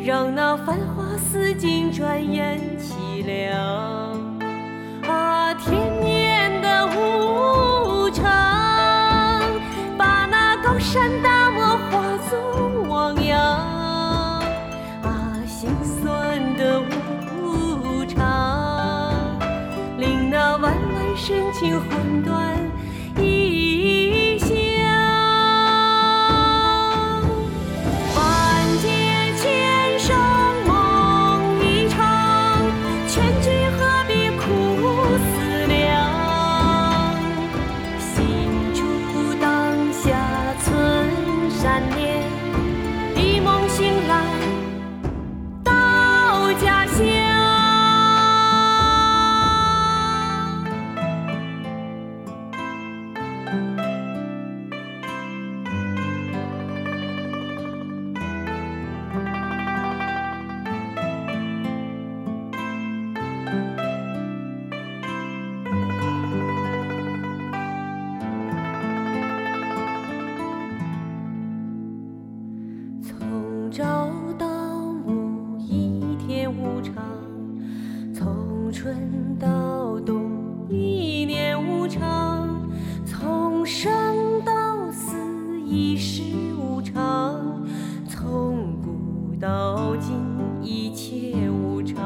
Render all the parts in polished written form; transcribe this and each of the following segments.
让那繁华似锦转眼凄凉。啊，天年的无常，把那高山大漠化作汪洋。啊，心酸的无常，令那万万深情魂断异乡。万劫千生梦一场，劝君何必苦思量。心主当下存善念，一梦醒来到家乡。从朝到暮，一天无常；从春到冬，一年无常；从生到死，一世无常；从古到今，一切无常。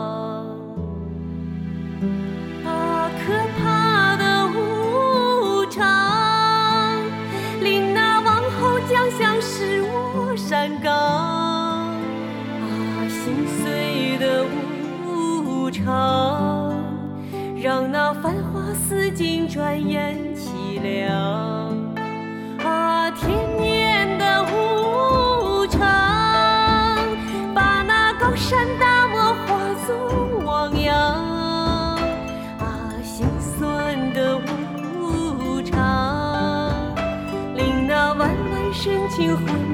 啊，可怕的无常，令那王侯将相使我山岗。啊，心碎的无常，让那繁华似锦转眼凄凉。啊，天年的无常，把那高山大漠化作汪洋。啊，心酸的无常，令那万万深情魂